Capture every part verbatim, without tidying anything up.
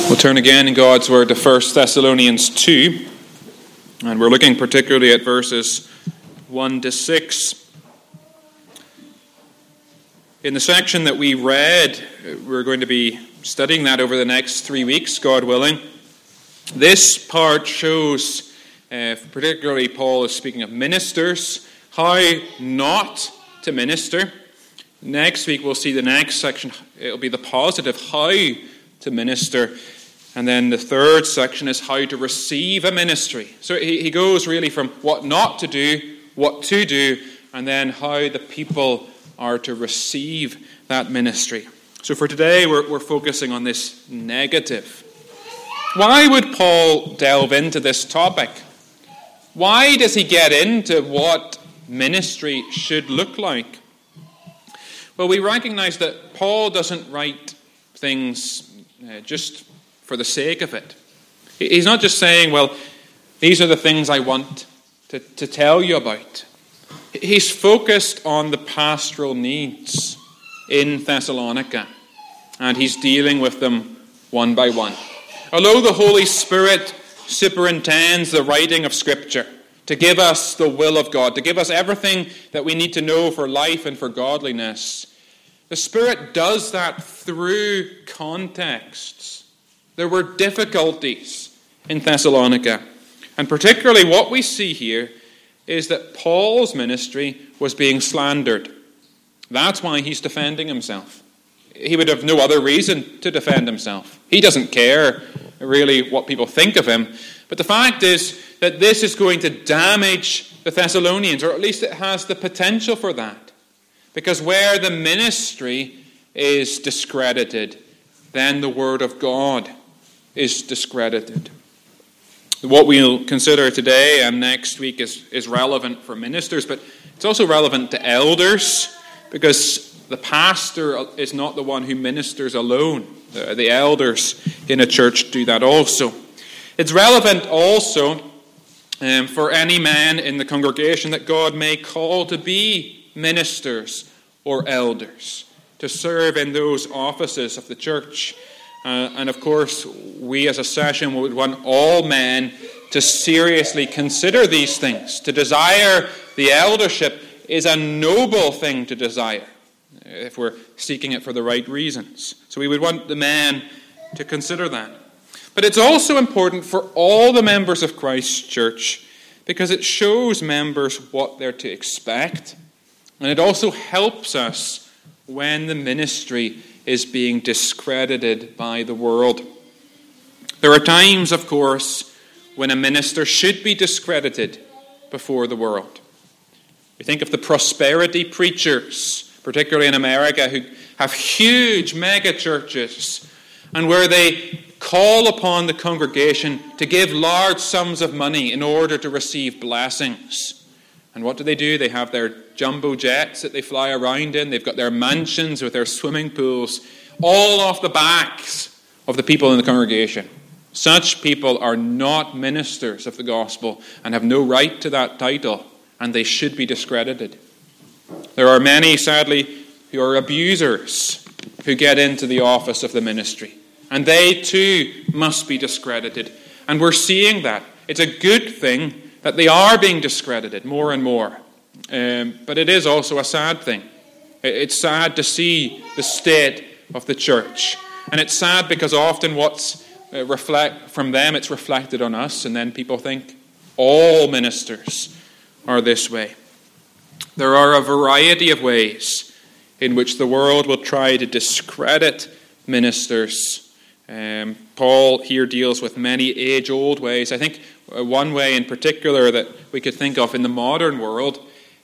We'll turn again in God's Word to First Thessalonians two, and we're looking particularly at verses one to six. In the section that we read, we're going to be studying that over the next three weeks, God willing. This part shows, uh, particularly Paul is speaking of ministers, how not to minister. Next week we'll see the next section, it'll be the positive, how to minister. And then the third section is how to receive a ministry. So he, he goes really from what not to do, what to do, and then how the people are to receive that ministry. So for today, we're, we're focusing on this negative. Why would Paul delve into this topic? Why does he get into what ministry should look like? Well, we recognize that Paul doesn't write things uh, just for the sake of it. He's not just saying, well, these are the things I want to, to tell you about. He's focused on the pastoral needs in Thessalonica, and he's dealing with them one by one. Although the Holy Spirit superintends the writing of Scripture to give us the will of God, to give us everything that we need to know for life and for godliness, the Spirit does that through contexts. There were difficulties in Thessalonica. And particularly what we see here is that Paul's ministry was being slandered. That's why he's defending himself. He would have no other reason to defend himself. He doesn't care really what people think of him. But the fact is that this is going to damage the Thessalonians, or at least it has the potential for that. Because where the ministry is discredited, then the word of God is discredited. What we'll consider today and next week is, is relevant for ministers, but it's also relevant to elders, because the pastor is not the one who ministers alone. The, the elders in a church do that also. It's relevant also um, for any man in the congregation that God may call to be ministers or elders, to serve in those offices of the church. Uh, and of course, we as a session would want all men to seriously consider these things. To desire the eldership is a noble thing to desire, if we're seeking it for the right reasons. So we would want the men to consider that. But it's also important for all the members of Christ's church, because it shows members what they're to expect. And it also helps us when the ministry is being discredited by the world. There are times, of course, when a minister should be discredited before the world. We think of the prosperity preachers, particularly in America, who have huge mega churches, and where they call upon the congregation to give large sums of money in order to receive blessings. And what do they do? They have their jumbo jets that they fly around in. They've got their mansions with their swimming pools, all off the backs of the people in the congregation. Such people are not ministers of the gospel and have no right to that title, and they should be discredited. There are many, sadly, who are abusers who get into the office of the ministry, and they too must be discredited. And we're seeing that. It's a good thing that they are being discredited more and more. Um, but it is also a sad thing. It's sad to see the state of the church. And it's sad because often what's uh, reflect from them, it's reflected on us, and then people think all ministers are this way. There are a variety of ways in which the world will try to discredit ministers. Um, Paul here deals with many age-old ways. I think one way in particular that we could think of in the modern world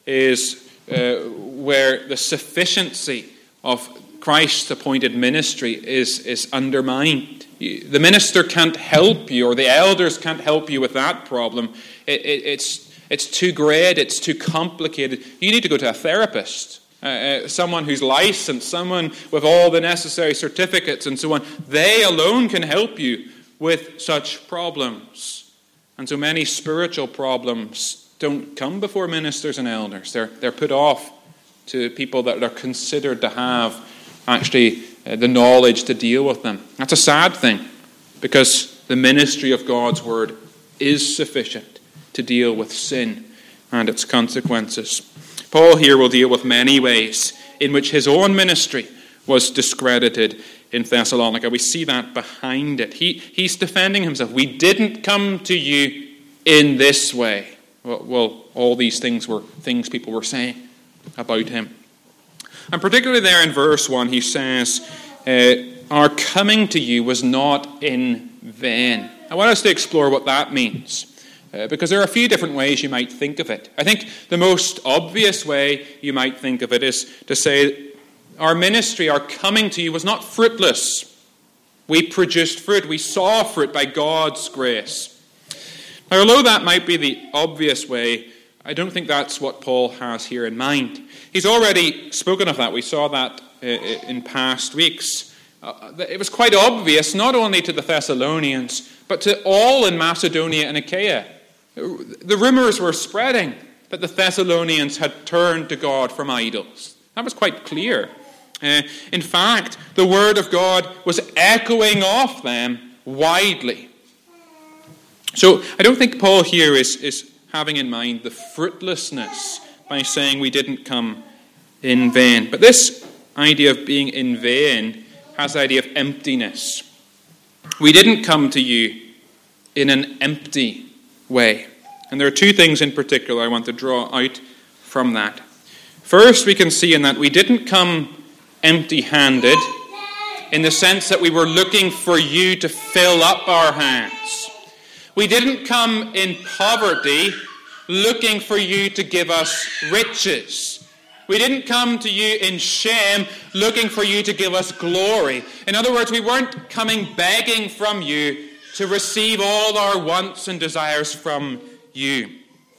is uh, where the sufficiency of Christ's appointed ministry is, is undermined. The minister can't help you, or the elders can't help you with that problem. It, it, it's, it's too great, it's too complicated. You need to go to a therapist. Uh, uh, someone who's licensed, someone with all the necessary certificates and so on. They alone can help you with such problems. And so many spiritual problems don't come before ministers and elders. They're, they're put off to people that are considered to have actually uh, the knowledge to deal with them. That's a sad thing, because the ministry of God's word is sufficient to deal with sin and its consequences. Paul here will deal with many ways in which his own ministry was discredited in Thessalonica. We see that behind it. He, he's defending himself. We didn't come to you in this way. Well, well, all these things were things people were saying about him. And particularly there in verse one, he says, uh, our coming to you was not in vain. I want us to explore what that means. Uh, because there are a few different ways you might think of it. I think the most obvious way you might think of it is to say, our ministry, our coming to you was not fruitless. We produced fruit. We saw fruit by God's grace. Now, although that might be the obvious way, I don't think that's what Paul has here in mind. He's already spoken of that. We saw that uh, in past weeks. Uh, it was quite obvious, not only to the Thessalonians, but to all in Macedonia and Achaia. The rumors were spreading that the Thessalonians had turned to God from idols. That was quite clear. Uh, in fact, the word of God was echoing off them widely. So I don't think Paul here is, is having in mind the fruitlessness by saying we didn't come in vain. But this idea of being in vain has the idea of emptiness. We didn't come to you in an empty way. And there are two things in particular I want to draw out from that. First, we can see in that we didn't come empty-handed in the sense that we were looking for you to fill up our hands. We didn't come in poverty looking for you to give us riches. We didn't come to you in shame looking for you to give us glory. In other words, we weren't coming begging from you to receive all our wants and desires from you.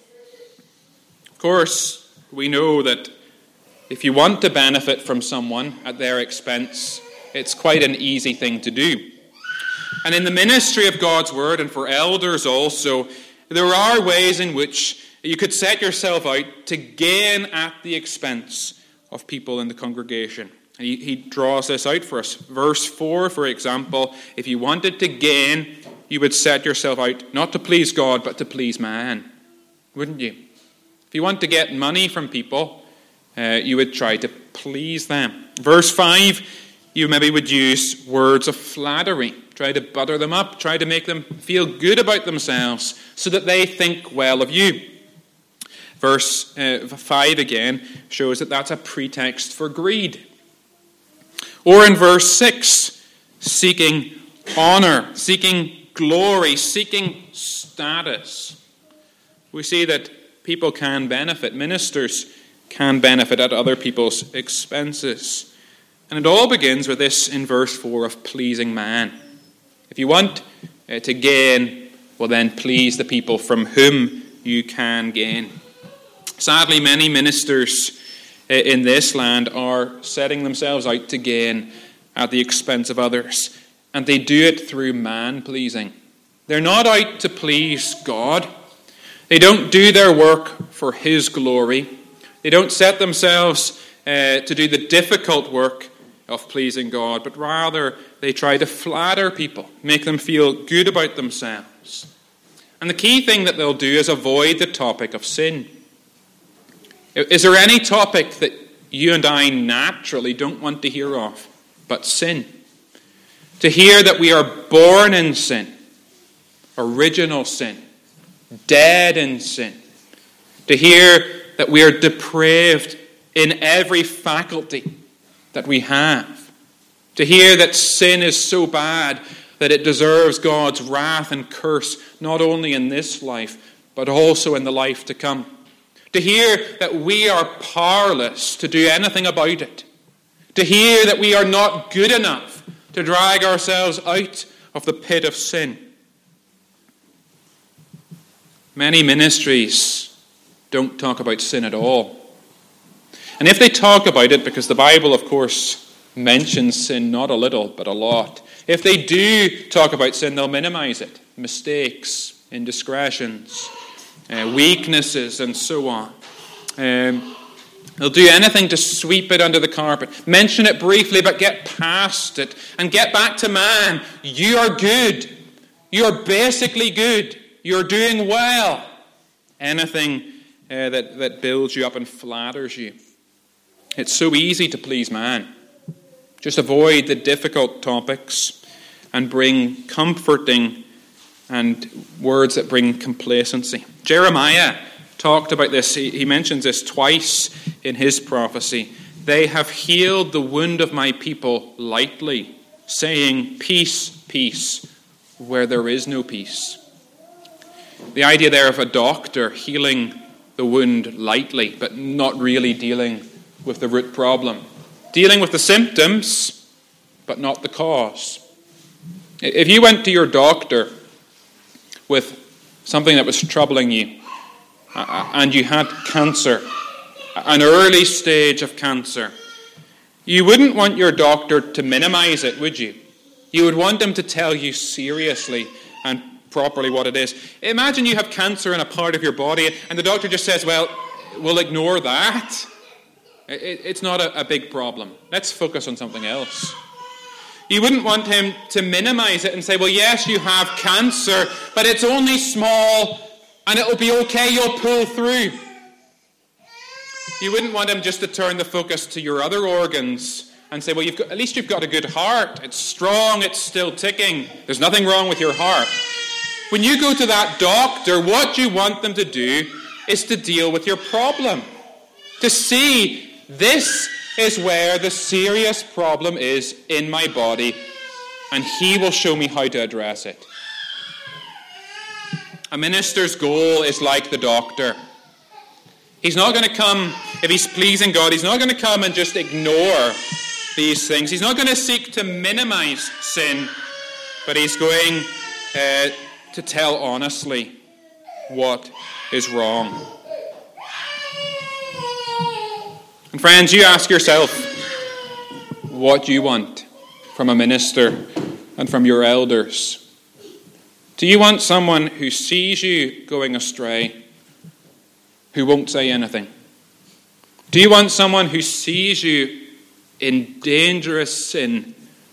Of course, we know that if you want to benefit from someone at their expense, it's quite an easy thing to do. And in the ministry of God's word, and for elders also, there are ways in which you could set yourself out to gain at the expense of people in the congregation. He, he draws this out for us. Verse four, for example, if you wanted to gain, you would set yourself out not to please God, but to please man. Wouldn't you? If you want to get money from people, uh, you would try to please them. Verse five, you maybe would use words of flattery. Try to butter them up. Try to make them feel good about themselves so that they think well of you. Verse uh, five again shows that that's a pretext for greed. Or in verse six, seeking honor, seeking glory, seeking status. We see that people can benefit, ministers can benefit at other people's expenses. And it all begins with this in verse four of pleasing man. If you want uh, to gain, well then please the people from whom you can gain. Sadly, many ministers uh, in this land are setting themselves out to gain at the expense of others. And they do it through man-pleasing. They're not out to please God. They don't do their work for His glory. They don't set themselves uh, to do the difficult work of pleasing God, but rather they try to flatter people, make them feel good about themselves. And the key thing that they'll do is avoid the topic of sin. Is there any topic that you and I naturally don't want to hear of but sin? To hear that we are born in sin, original sin, dead in sin. To hear that we are depraved in every faculty that we have. To hear that sin is so bad that it deserves God's wrath and curse, not only in this life, but also in the life to come. To hear that we are powerless to do anything about it. To hear that we are not good enough to drag ourselves out of the pit of sin. Many ministries don't talk about sin at all. And if they talk about it, because the Bible, of course, mentions sin not a little, but a lot. If they do talk about sin, they'll minimize it. Mistakes, indiscretions, uh, weaknesses, and so on. Um, They'll do anything to sweep it under the carpet. Mention it briefly, but get past it and get back to man. You are good. You are basically good. You're doing well. Anything uh, that, that builds you up and flatters you. It's so easy to please man. Just avoid the difficult topics and bring comforting and words that bring complacency. Jeremiah talked about this. He, he mentions this twice in his prophecy. They have healed the wound of my people lightly, saying, peace, peace, where there is no peace. The idea there of a doctor healing the wound lightly, but not really dealing with the root problem. Dealing with the symptoms, but not the cause. If you went to your doctor with something that was troubling you, and you had cancer, an early stage of cancer, you wouldn't want your doctor to minimize it, would you? You would want them to tell you seriously and properly what it is. Imagine you have cancer in a part of your body, and the doctor just says, well, we'll ignore that. It's not a big problem. Let's focus on something else. You wouldn't want him to minimize it and say, well, yes, you have cancer, but it's only small, and it'll be okay, you'll pull through. You wouldn't want him just to turn the focus to your other organs and say, well, you've got, at least you've got a good heart. It's strong, it's still ticking. There's nothing wrong with your heart. When you go to that doctor, what you want them to do is to deal with your problem. To see, this is where the serious problem is in my body, and he will show me how to address it. A minister's goal is like the doctor. He's not going to come, if he's pleasing God, he's not going to come and just ignore these things. He's not going to seek to minimize sin, but he's going uh, to tell honestly what is wrong. And friends, you ask yourself what you want from a minister and from your elders. Do you want someone who sees you going astray, who won't say anything? Do you want someone who sees you in dangerous sin,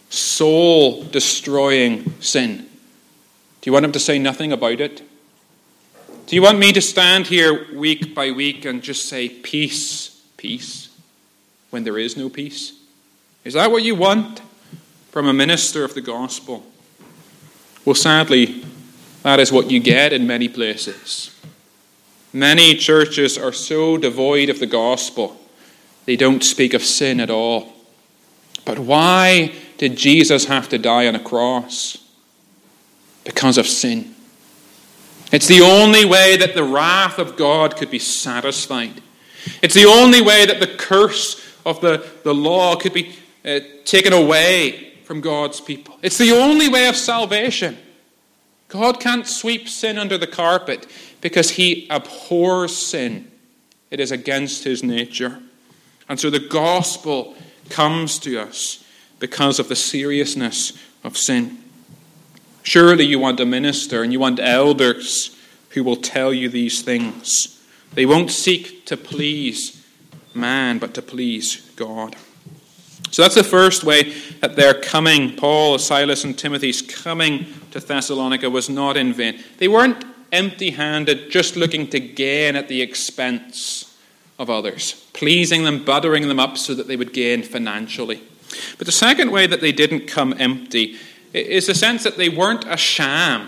soul-destroying sin? Do you want him to say nothing about it? Do you want me to stand here week by week and just say, peace, peace, when there is no peace? Is that what you want from a minister of the gospel? Well, sadly, that is what you get in many places. Many churches are so devoid of the gospel, they don't speak of sin at all. But why did Jesus have to die on a cross? Because of sin. It's the only way that the wrath of God could be satisfied. It's the only way that the curse of the, the law could be uh, taken away from God's people. It's the only way of salvation. God can't sweep sin under the carpet because he abhors sin. It is against his nature. And so the gospel comes to us because of the seriousness of sin. Surely you want a minister and you want elders who will tell you these things. They won't seek to please man, but to please God. So that's the first way that their coming, Paul, Silas, and Timothy's coming to Thessalonica was not in vain. They weren't empty-handed, just looking to gain at the expense of others, pleasing them, buttering them up so that they would gain financially. But the second way that they didn't come empty is the sense that they weren't a sham.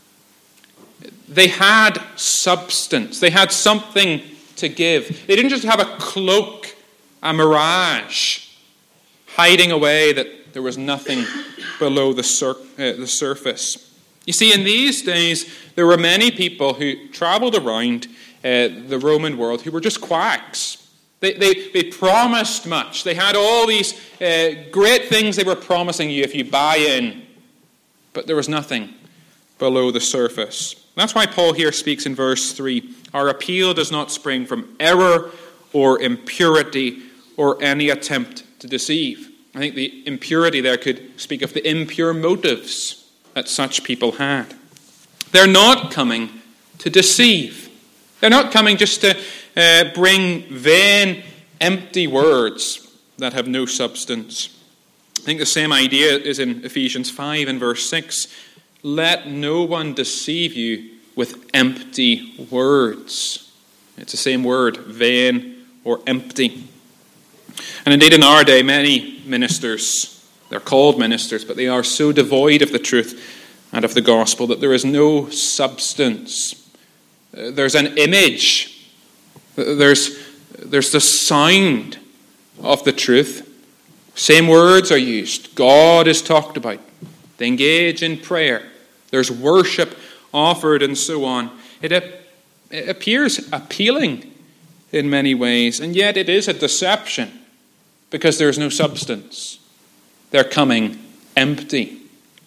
They had substance. They had something to give. They didn't just have a cloak, a mirage, hiding away that there was nothing below the, sur- uh, the surface. You see, in these days, there were many people who traveled around uh, the Roman world who were just quacks. They, they, they promised much. They had all these uh, great things they were promising you if you buy in. But there was nothing below the surface. That's why Paul here speaks in verse three. Our appeal does not spring from error or impurity or any attempt to deceive. I think the impurity there could speak of the impure motives that such people had. They're not coming to deceive. They're not coming just to uh, bring vain empty words that have no substance. I think the same idea is in Ephesians five and verse six. Let no one deceive you with empty words. It's the same word, vain or empty. And indeed in our day, many ministers, they're called ministers, but they are so devoid of the truth and of the gospel that there is no substance. There's an image. There's, there's the sound of the truth. Same words are used. God is talked about. They engage in prayer. There's worship offered and so on. It, it appears appealing in many ways, and yet it is a deception because there's no substance. They're coming empty.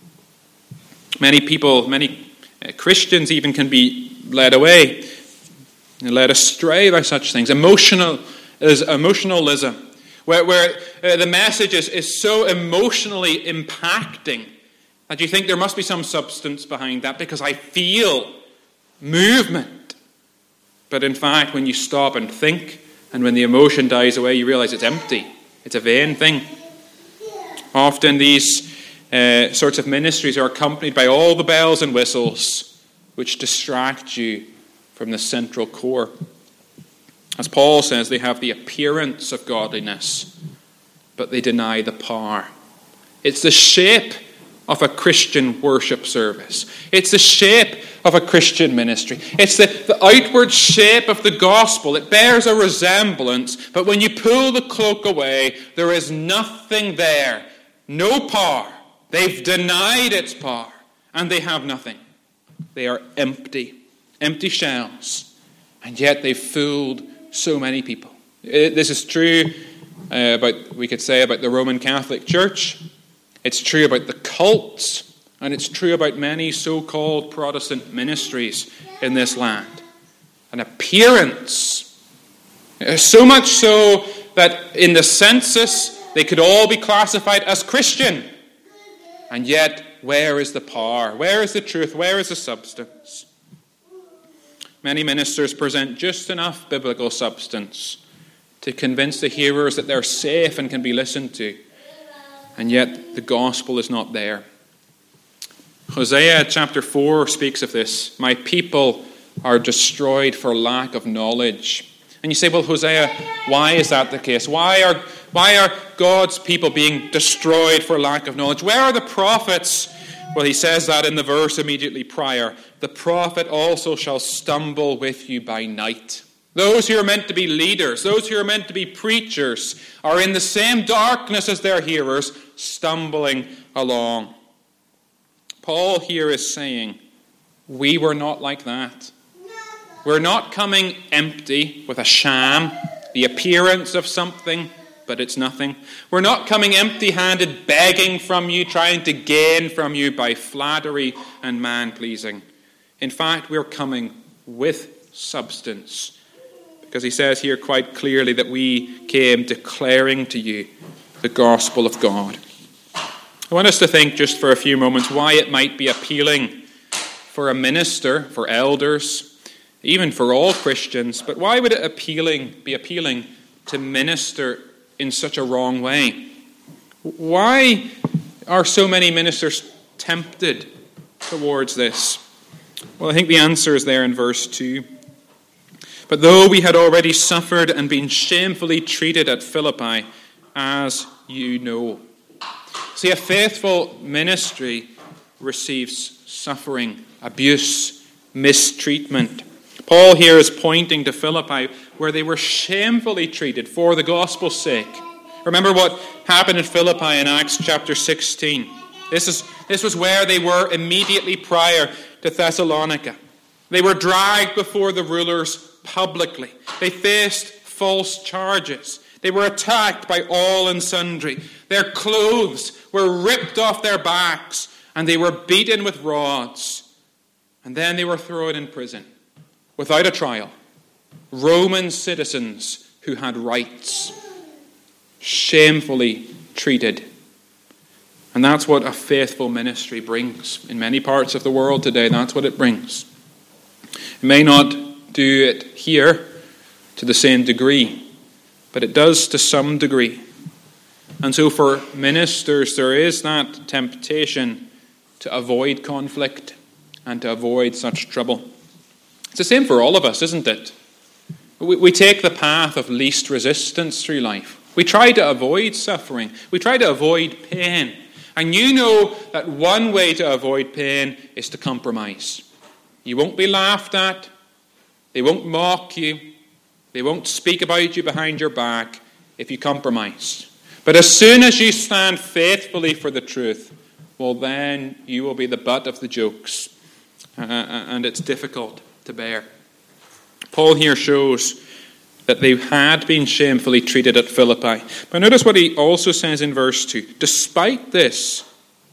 Many people, many Christians even can be led away, led astray by such things. Emotional is emotionalism, where, where uh, the message is, is so emotionally impacting that you think there must be some substance behind that because I feel movement. But in fact, when you stop and think, and when the emotion dies away, you realize it's empty. It's a vain thing. Often these uh, sorts of ministries are accompanied by all the bells and whistles which distract you from the central core. As Paul says, they have the appearance of godliness, but they deny the power. It's the shape of a Christian worship service. It's the shape of a Christian ministry. It's the, the outward shape of the gospel. It bears a resemblance, but when you pull the cloak away, there is nothing there. No power. They've denied its power, and they have nothing. They are empty. Empty shells. And yet they've fooled so many people. It, this is true uh, about, we could say, about the Roman Catholic Church. It's true about the cults, and it's true about many so-called Protestant ministries in this land. An appearance. So much so that in the census they could all be classified as Christian. And yet, where is the power? Where is the truth? Where is the substance? Many ministers present just enough biblical substance to convince the hearers that they're safe and can be listened to. And yet the gospel is not there. Hosea chapter four speaks of this. My people are destroyed for lack of knowledge. And you say, well, Hosea, why is that the case? Why are, why are God's people being destroyed for lack of knowledge? Where are the prophets? Well, he says that in the verse immediately prior. The prophet also shall stumble with you by night. Those who are meant to be leaders, those who are meant to be preachers, are in the same darkness as their hearers, stumbling along. Paul here is saying, we were not like that. We're not coming empty with a sham, the appearance of something, but it's nothing. We're not coming empty-handed, begging from you, trying to gain from you by flattery and man-pleasing. In fact, we're coming with substance. Because he says here quite clearly that we came declaring to you the gospel of God. I want us to think just for a few moments why it might be appealing for a minister, for elders, even for all Christians, but why would it appealing be appealing to minister in such a wrong way? Why are so many ministers tempted towards this? Well, I think the answer is there in verse two. But though we had already suffered and been shamefully treated at Philippi, as you know. See, a faithful ministry receives suffering, abuse, mistreatment. Paul here is pointing to Philippi, where they were shamefully treated for the gospel's sake. Remember what happened in Philippi in Acts chapter sixteen. This is this was where they were immediately prior to Thessalonica. They were dragged before the rulers publicly. They faced false charges. They were attacked by all and sundry. Their clothes were ripped off their backs, and they were beaten with rods. And then they were thrown in prison without a trial. Roman citizens who had rights, shamefully treated. And that's what a faithful ministry brings. In many parts of the world today, that's what it brings. It may not do it here to the same degree, but but it does to some degree. And so for ministers, there is that temptation to avoid conflict and to avoid such trouble. It's the same for all of us, isn't it? We, we take the path of least resistance through life. We try to avoid suffering. We try to avoid pain. And you know that one way to avoid pain is to compromise. You won't be laughed at. They won't mock you. They won't speak about you behind your back if you compromise. But as soon as you stand faithfully for the truth, well, then you will be the butt of the jokes. Uh, and it's difficult to bear. Paul here shows that they had been shamefully treated at Philippi. But notice what he also says in verse two. Despite this,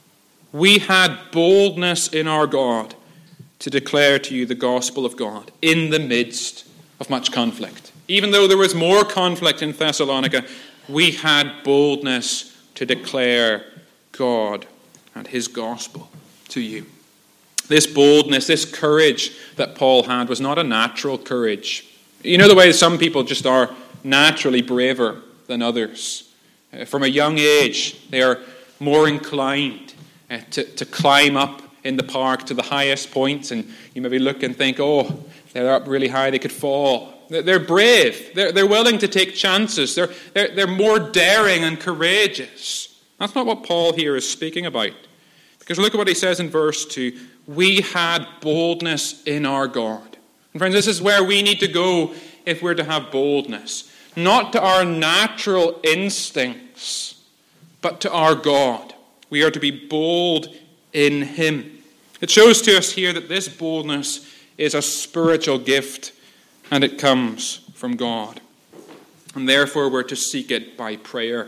we had boldness in our God to declare to you the gospel of God in the midst of much conflict. Even though there was more conflict in Thessalonica, we had boldness to declare God and his gospel to you. This boldness, this courage that Paul had was not a natural courage. You know the way some people just are naturally braver than others. Uh, from a young age, they are more inclined uh, to, to climb up in the park to the highest points, and you maybe look and think, oh, they're up really high, they could fall. They're brave. They're, they're willing to take chances. They're, they're, they're more daring and courageous. That's not what Paul here is speaking about. Because look at what he says in verse two. We had boldness in our God. And friends, this is where we need to go if we're to have boldness. Not to our natural instincts, but to our God. We are to be bold in him. It shows to us here that this boldness is a spiritual gift, and it comes from God. And therefore we're to seek it by prayer.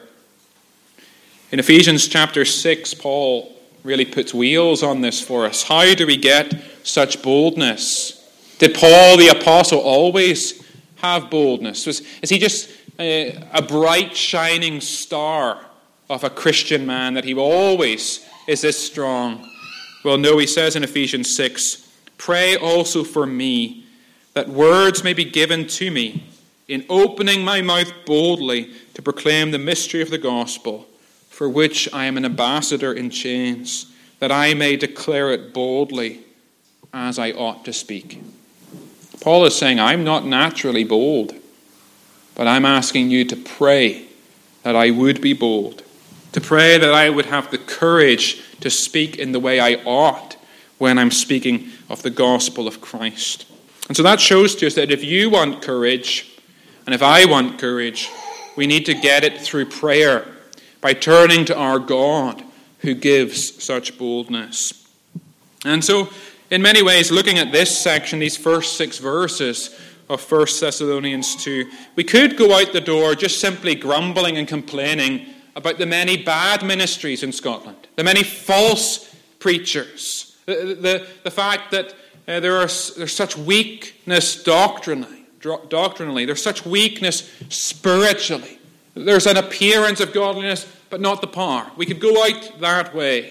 In Ephesians chapter six, Paul really puts wheels on this for us. How do we get such boldness? Did Paul the apostle always have boldness? Was, is he just a, a bright shining star of a Christian man that he always is this strong? Well, no, he says in Ephesians six, pray also for me that words may be given to me in opening my mouth boldly to proclaim the mystery of the gospel, for which I am an ambassador in chains, that I may declare it boldly as I ought to speak. Paul is saying, I'm not naturally bold, but I'm asking you to pray that I would be bold, to pray that I would have the courage to speak in the way I ought when I'm speaking of the gospel of Christ. And so that shows to us that if you want courage, and if I want courage, we need to get it through prayer, by turning to our God who gives such boldness. And so, in many ways, looking at this section, these first six verses of First Thessalonians two, we could go out the door just simply grumbling and complaining about the many bad ministries in Scotland, the many false preachers, the, the, the fact that uh, there are, there's such weakness doctrinally, doctrinally, there's such weakness spiritually. There's an appearance of godliness, but not the power. We could go out that way.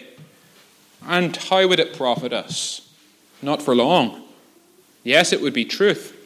And how would it profit us? Not for long. Yes, it would be truth.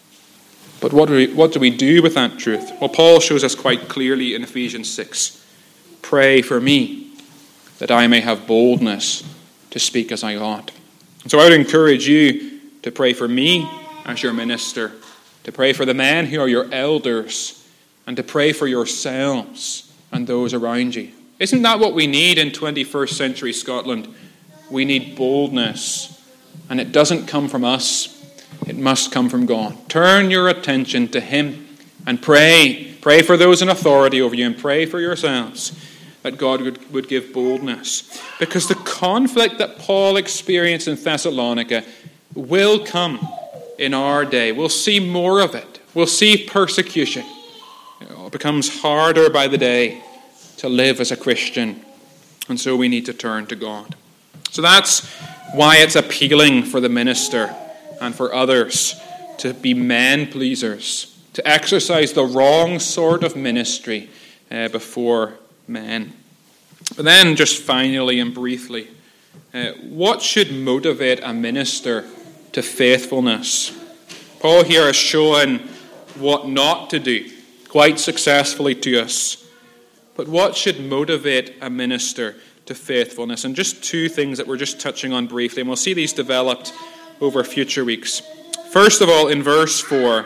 But what do we, what do we do with that truth? Well, Paul shows us quite clearly in Ephesians six. Pray for me, that I may have boldness to speak as I ought. And so I would encourage you to pray for me as your minister, to pray for the men who are your elders, and to pray for yourselves and those around you. Isn't that what we need in twenty-first century Scotland? We need boldness. And it doesn't come from us. It must come from God. Turn your attention to him and pray. Pray for those in authority over you and pray for yourselves that God would, would give boldness. Because the conflict that Paul experienced in Thessalonica will come in our day. We'll see more of it. We'll see persecution. It becomes harder by the day to live as a Christian. And so we need to turn to God. So that's why it's appealing for the minister and for others to be men pleasers, to exercise the wrong sort of ministry uh, before men. But then just finally and briefly, uh, what should motivate a minister to faithfulness? Paul here has shown what not to do. quite successfully to us. But what should motivate a minister to faithfulness? And just two things that we're just touching on briefly, and we'll see these developed over future weeks. First of all, in verse four,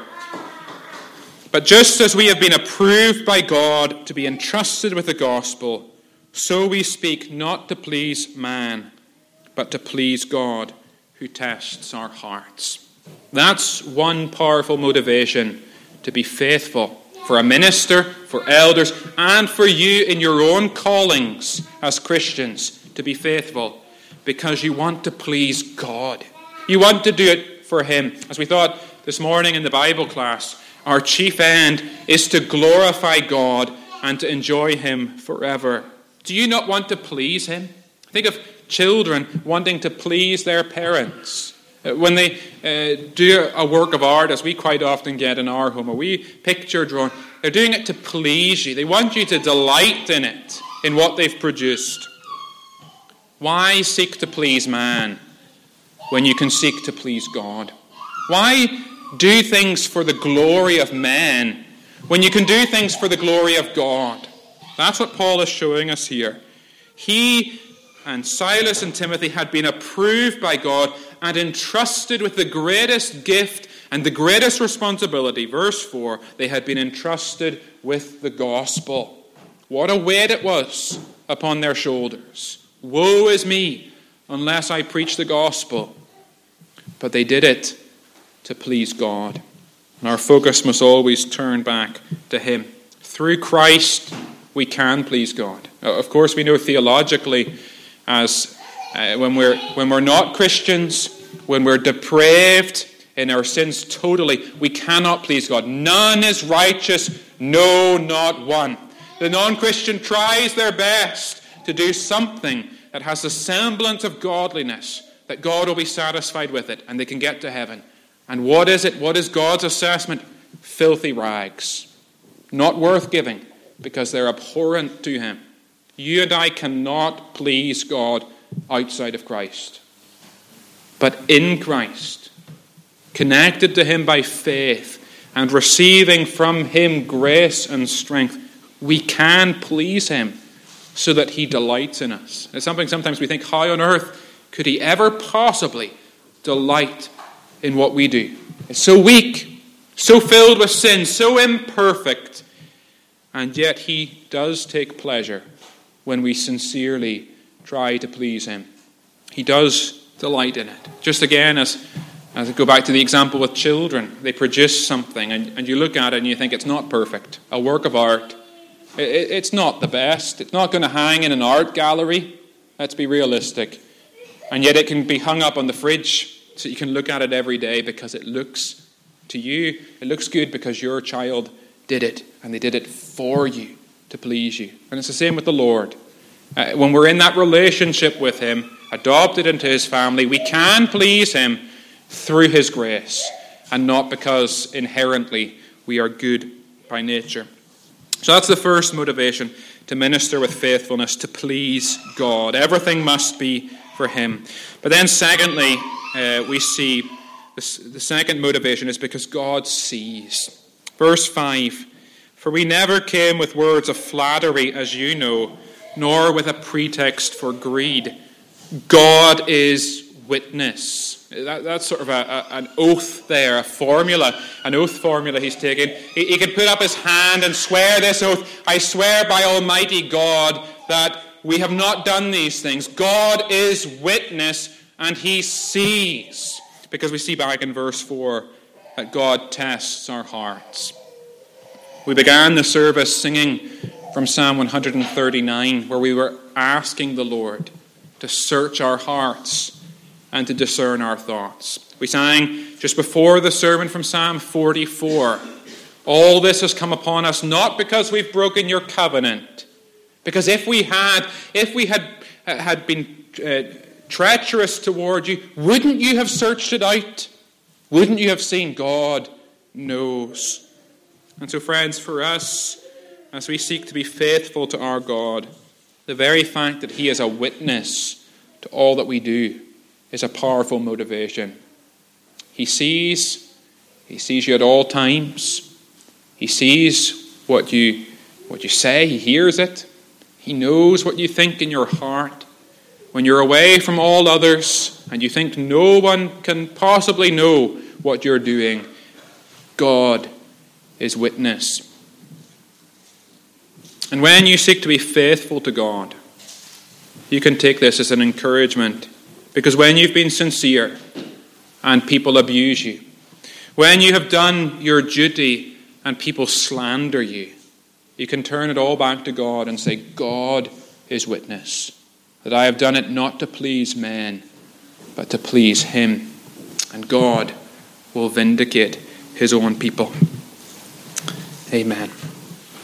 but just as we have been approved by God to be entrusted with the gospel, so we speak not to please man, but to please God, who tests our hearts. That's one powerful motivation to be faithful for a minister, for elders, and for you in your own callings as Christians to be faithful, because you want to please God. You want to do it for Him. As we thought this morning in the Bible class, our chief end is to glorify God and to enjoy Him forever. Do you not want to please Him? Think of children wanting to please their parents. When they uh, do a work of art, as we quite often get in our home, or we picture drawing, they're doing it to please you. They want you to delight in it, in what they've produced. Why seek to please man when you can seek to please God? Why do things for the glory of men when you can do things for the glory of God? That's what Paul is showing us here. He and Silas and Timothy had been approved by God and entrusted with the greatest gift and the greatest responsibility. Verse four, they had been entrusted with the gospel. What a weight it was upon their shoulders. Woe is me, unless I preach the gospel. But they did it to please God. And our focus must always turn back to Him. Through Christ, we can please God. Of course, we know theologically, as uh, when we're when we're not Christians, when we're depraved in our sins totally, we cannot please God. None is righteous, no, not one. The non-Christian tries their best to do something that has a semblance of godliness, that God will be satisfied with it, and they can get to heaven. And what is it? What is God's assessment? Filthy rags. Not worth giving, because they're abhorrent to Him. You and I cannot please God outside of Christ. But in Christ, connected to Him by faith and receiving from Him grace and strength, we can please Him so that He delights in us. It's something sometimes we think, how on earth could He ever possibly delight in what we do? It's so weak, so filled with sin, so imperfect, and yet He does take pleasure when we sincerely try to please Him. He does delight in it. Just again, as, as I go back to the example with children, they produce something and, and you look at it and you think it's not perfect. A work of art. It, it, it's not the best. It's not going to hang in an art gallery. Let's be realistic. And yet it can be hung up on the fridge so you can look at it every day because it looks to you, it looks good because your child did it and they did it for you, to please you. And it's the same with the Lord. Uh, when we're in that relationship with Him, adopted into His family, we can please Him through His grace and not because inherently we are good by nature. So that's the first motivation, to minister with faithfulness, to please God. Everything must be for Him. But then secondly, uh, we see this, the second motivation is because God sees. Verse five, for we never came with words of flattery, as you know, nor with a pretext for greed. God is witness. That, that's sort of a, a, an oath there, a formula, an oath formula he's taken. He, he could put up his hand and swear this oath. I swear by Almighty God that we have not done these things. God is witness and He sees. Because we see back in verse four that God tests our hearts. We began the service singing from Psalm one thirty-nine, where we were asking the Lord to search our hearts and to discern our thoughts. We sang just before the sermon from Psalm forty-four, all this has come upon us not because we've broken your covenant, because if we had, if we had had been uh, treacherous toward you, wouldn't you have searched it out? Wouldn't you have seen? God knows. And so, friends, for us, as we seek to be faithful to our God, the very fact that He is a witness to all that we do is a powerful motivation. He sees, He sees you at all times. He sees what you, what you say. He hears it. He knows what you think in your heart. When you're away from all others and you think no one can possibly know what you're doing, God is witness. And when you seek to be faithful to God, you can take this as an encouragement, because when you've been sincere and people abuse you, when you have done your duty and people slander you, you can turn it all back to God and say, God is witness, that I have done it not to please men, but to please him. And God will vindicate his own people. Amen.